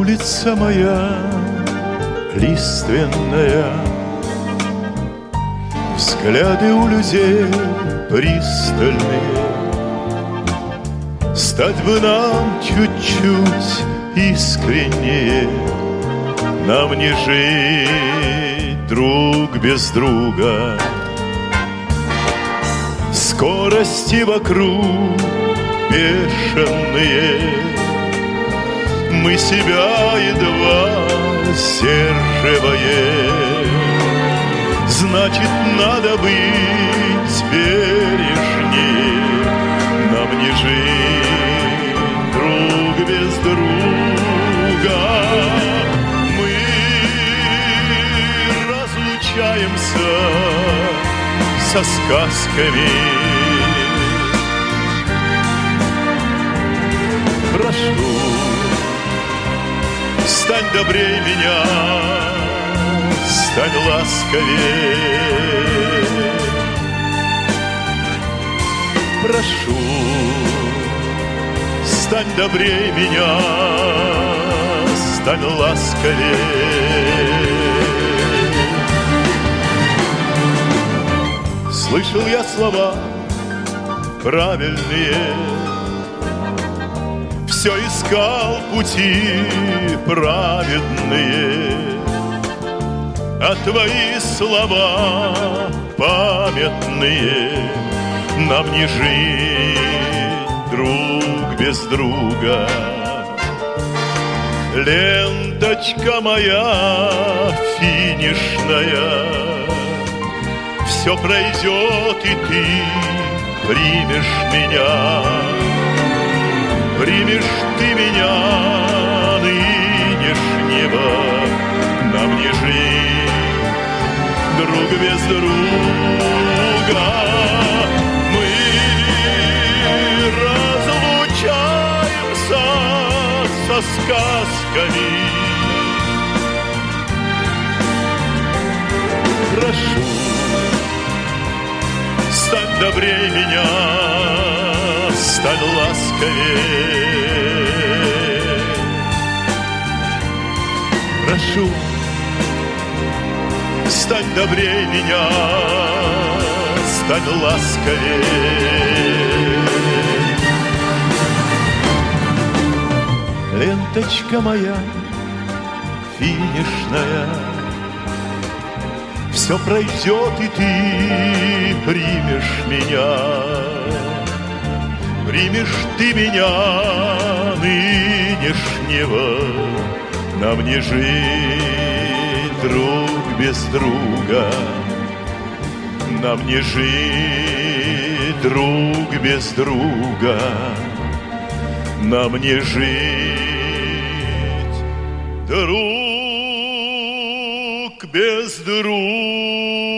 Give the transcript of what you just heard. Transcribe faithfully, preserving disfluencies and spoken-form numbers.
улица моя лиственная, взгляды у людей пристальные. Стать бы нам чуть-чуть искреннее, нам не жить друг без друга. Скорости вокруг бешеные, мы себя едва сдерживаем. Значит, надо быть бережнее, нам не жить друг без друга. Мы разлучаемся со сказками. Прошу, стань добрей меня, стань ласковей. Прошу, стань добрей меня, стань ласковей. Слышал я слова правильные, все искал пути праведные, а твои слова памятные, нам не жить друг без друга. Ленточка моя финишная, все пройдет, и ты примешь меня. Примешь ты меня нынешнего, нам не жить друг без друга. Мы разлучаемся со сказками. Прошу, стань добрей меня, стань ласковей. Прошу, стань добрей меня, стань ласковей. Ленточка моя финишная, все пройдет, и ты примешь меня. Примешь ты меня нынешнего, нам не жить друг без друга. Нам не жить друг без друга. Нам не жить друг без друга.